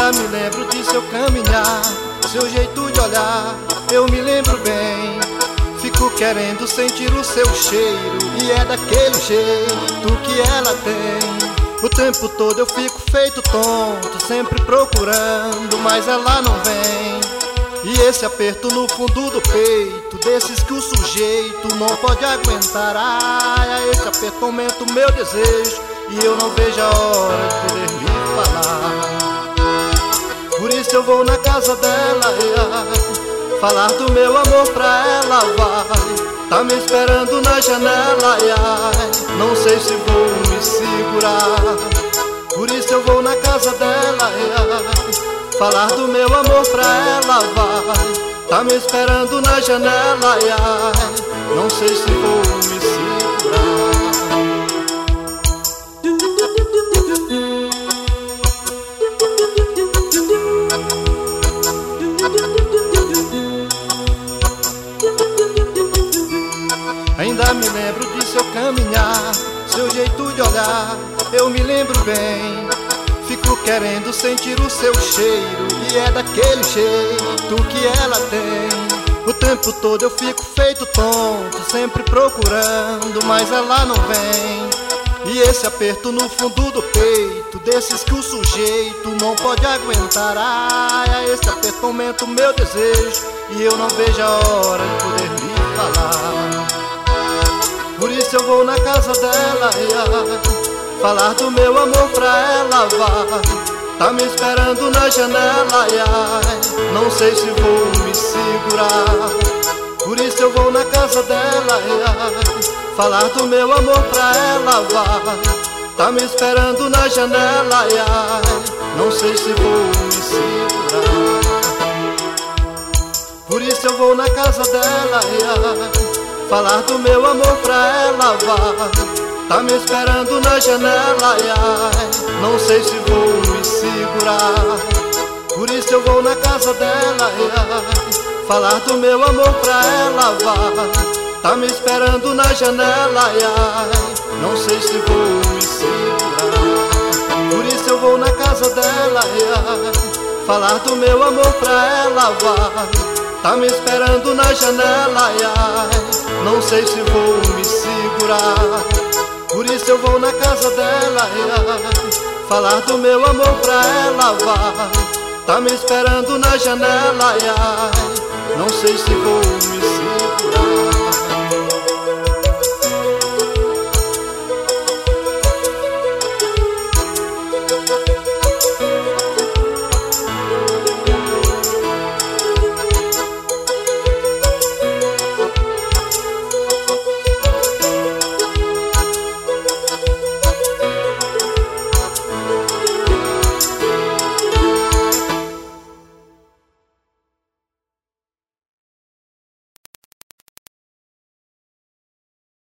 Ainda me lembro de seu caminhar, seu jeito de olhar, eu me lembro bem. Fico querendo sentir o seu cheiro, e é daquele jeito que ela tem. O tempo todo eu fico feito tonto, sempre procurando, mas ela não vem. E esse aperto no fundo do peito, desses que o sujeito não pode aguentar. Ai, esse aperto aumenta o meu desejo, e eu não vejo a hora de poder lhe falar. Por isso eu vou na casa dela, falar do meu amor pra ela, vai. Tá me esperando na janela, ai, não sei se vou me segurar. Por isso eu vou na casa dela, ai, falar do meu amor pra ela, vai. Tá me esperando na janela, ai, não sei se vou me segurar. Ainda me lembro de seu caminhar, seu jeito de olhar, eu me lembro bem. Fico querendo sentir o seu cheiro, e é daquele jeito que ela tem. O tempo todo eu fico feito tonto, sempre procurando, mas ela não vem. E esse aperto no fundo do peito, desses que o sujeito não pode aguentar. Ai, esse aperto aumenta o meu desejo, e eu não vejo a hora de poder lhe falar. Por isso eu vou na casa dela, falar do meu amor pra ela, vai. Tá me esperando na janela, não sei se vou me segurar. Por isso eu vou na casa dela, falar do meu amor pra ela, vai. Tá me esperando na janela, não sei se vou me segurar. Por isso eu vou na casa dela, falar do meu amor pra ela, vai. Tá me esperando na janela, ai, não sei se vou me segurar. Por isso eu vou na casa dela, ai, falar do meu amor pra ela, vai. Tá me esperando na janela, ai, não sei se vou me segurar. Por isso eu vou na casa dela, ai, falar do meu amor pra ela, vai. Tá me esperando na janela, ai, não sei se vou me segurar. Por isso eu vou na casa dela, ai, falar do meu amor pra ela, vai. Tá me esperando na janela, ai, não sei se vou me segurar.